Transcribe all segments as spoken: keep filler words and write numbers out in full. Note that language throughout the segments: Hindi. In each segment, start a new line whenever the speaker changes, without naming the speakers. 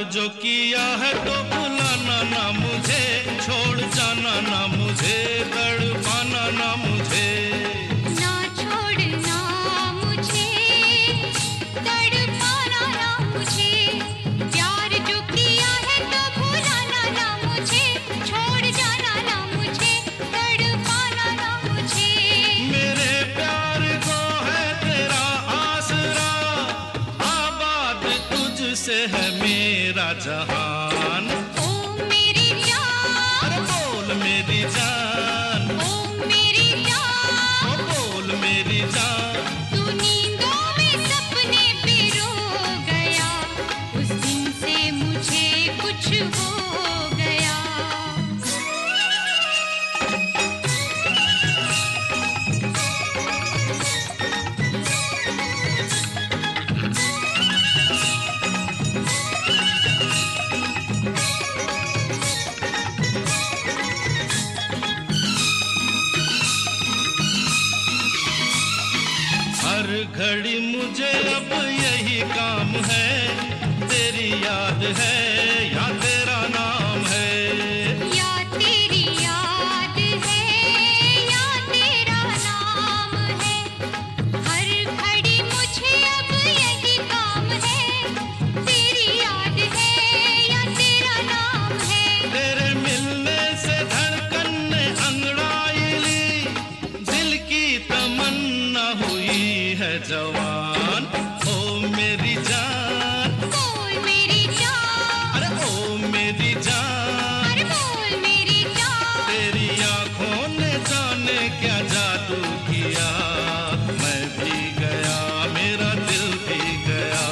जो किया है तो भुलाना ना मुझे, छोड़ जाना ना मुझे, तड़पाना ना मुझे।
ना छोड़ना मुझे, तड़पाना ना मुझे, प्यार जो किया है तो भुलाना ना मुझे, छोड़ जाना ना मुझे, तड़पाना ना मुझे।
मेरे प्यार को है तेरा आसरा, आबाद तुझसे है मेरा जहान।
ओ मेरी जान,
अरे बोल मेरी जान,
ओ मेरी जान,
ओ बोल मेरी जान।
तू नींदों में सपने पिरो गया, उस दिन से मुझे कुछ हो गया।
हर घड़ी मुझे अब यही काम है, तेरी याद है या तेरा नाम है।
या तेरी याद है या तेरा नाम है, हर घड़ी मुझे अब यही काम है, तेरी याद है या तेरा नाम है।
तेरे मिलने से धड़कन ने अंगड़ाई ली, दिल की तमन्ना हुई है जवान। ओ मेरी जान,
बोल मेरी जान,
अरे ओ मेरी जान।
अरे बोल मेरी जान,
तेरी आंखों ने जाने क्या जादू किया, मैं भी गया मेरा दिल भी गया।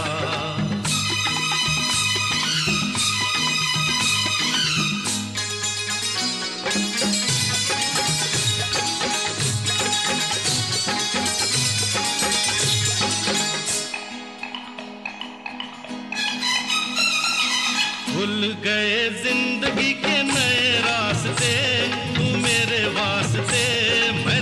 भूल गए जिंदगी के नए रास्ते, तू मेरे वास्ते, मैं